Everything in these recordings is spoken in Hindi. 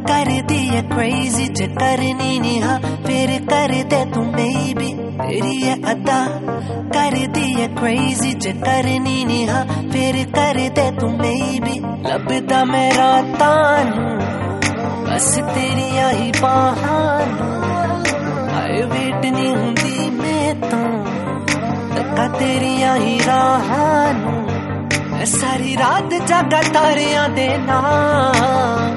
कर दी है क्रेजी जे करनी नहीं हा फिर कर दे तू बेबी तेरी है अदा कर दी है क्रेजी जे करनी नहीं हा फिर कर दे तू बेबी लभदा मैं रातां बस तेरिया ही बाहां आए वेट नहीं हुंदी मैं तो तक्का तेरिया ही राहां सारी रात जागा तारियां दे नाल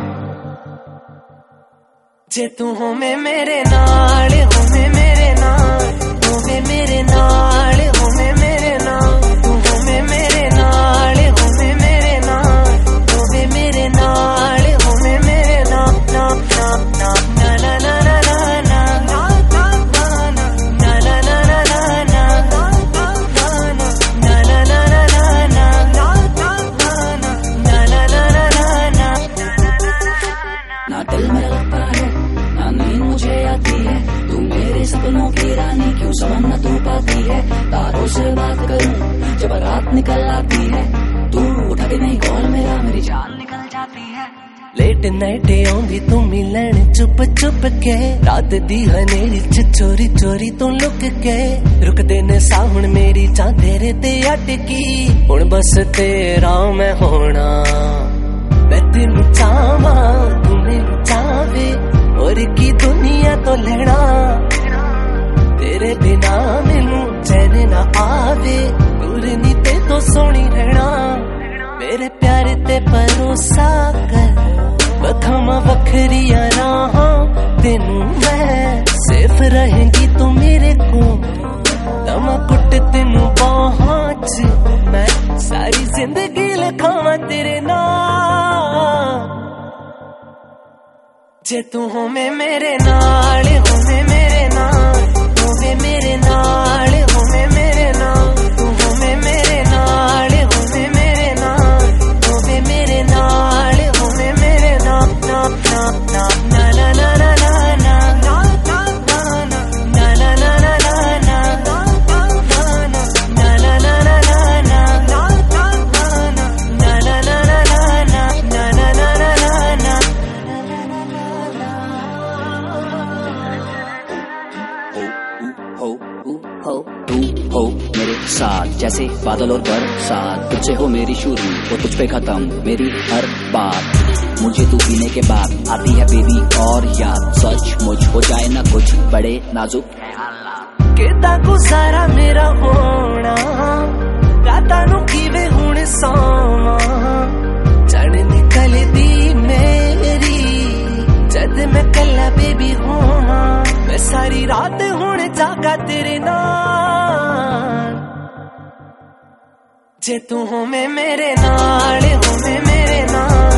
जे तू होवे मेरे नाल होवे मेरे नाल होवे मेरे नाल होवे मेरे नाल तू होवे मेरे नाल होवे मेरे नाल होवे मेरे नाल होवे मेरे नाल ना ना ना ना ना ना सपनों की रानी क्यों समझ न तू पाती है तारों से बात करूं जब रात निकल आती है तू उठाती नहीं कॉल मेरा मेरी जान निकल जाती है लेट नाइट आउंदी तू मिलन चुप चुप के रात दी हनेरी च चोरी चोरी तू लुक के रुकदे ने साहुण मेरी चाह तेरे ते अटकी हुण बस तेरा मैं होना मैं तेनू चाहवा तू मैनू चाहे और की दुनिया तो लेना तेरे बिना मैनू चैन ना आवे दूर नी ते तो सोनी रहना मेरे प्यारे ते भरोसा कर बखावा वखरिया राहां तेनू मैं सेफ रहेंगी तू मेरे को दमा कुट तेनू बाहां च मैं सारी जिंदगी लिखावां तेरे नाल जे तू होवे मेरे नाल होवे मेरे नाल होवे मेरे नाल होवे मेरे नाल तू होवे मेरे नाल होवे मेरे नाल होवे मेरे नाल होवे मेरे नाल ना ना ना ना ना ना साथ जैसे बादल और बरसात तुझसे हो मेरी शुरू और तुझ पे खत्म मेरी हर बात मुझे तू पीने के बाद आती है बेबी और याद सच मुझ हो जाए ना कुछ बड़े नाजुक है हालात केदा गुजारा मेरा होना रातां नू कीवे हुण सोवां चढ़ निकलदी मेरी जद मैं कल्ला बेबी होवां मैं सारी रात हुण जागा तेरे नाल जे तू होवे मेरे नाल होवे मेरे नाल